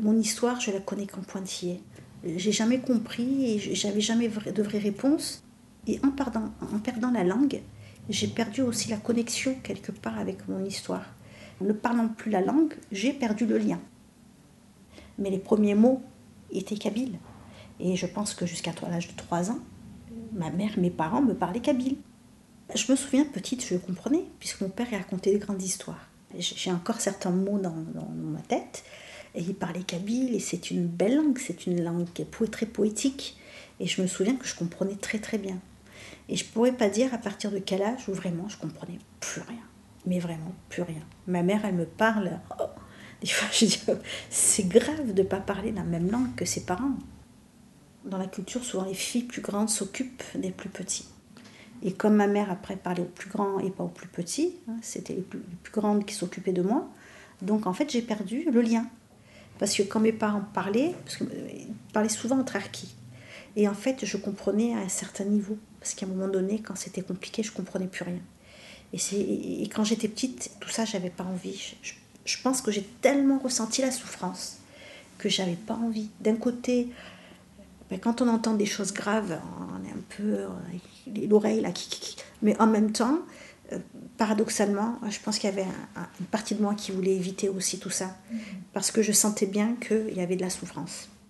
Mon histoire, je la connais qu'en pointillé. J'ai jamais compris et j'avais jamais de vraies réponses. Et en perdant la langue, j'ai perdu aussi la connexion quelque part avec mon histoire. En ne parlant plus la langue, j'ai perdu le lien. Mais les premiers mots étaient kabyles. Et je pense que jusqu'à l'âge de 3 ans, ma mère, mes parents me parlaient kabyle. Je me souviens, petite, je comprenais, puisque mon père racontait des grandes histoires. J'ai encore certains mots dans ma tête, et il parlait kabyle, et c'est une belle langue, c'est une langue qui est très poétique. Et je me souviens que je comprenais très très bien. Et je ne pourrais pas dire à partir de quel âge où vraiment je comprenais plus rien. Mais vraiment plus rien. Ma mère, elle me parle. Oh, des fois, je dis, oh, c'est grave de ne pas parler la même langue que ses parents. Dans la culture, souvent les filles plus grandes s'occupent des plus petits. Et comme ma mère après parlait aux plus grands et pas aux plus petits, c'était les plus grandes qui s'occupaient de moi, donc en fait j'ai perdu le lien. Parce que quand mes parents parlaient, parce qu'ils parlaient souvent entre harkis, et en fait je comprenais à un certain niveau, parce qu'à un moment donné, quand c'était compliqué, je comprenais plus rien. Et quand j'étais petite, tout ça, j'avais pas envie. Je pense que j'ai tellement ressenti la souffrance que j'avais pas envie. D'un côté, quand on entend des choses graves, on est un peu l'oreille là, mais en même temps, paradoxalement, je pense qu'il y avait une partie de moi qui voulait éviter aussi tout ça, parce que je sentais bien qu'il y avait de la souffrance.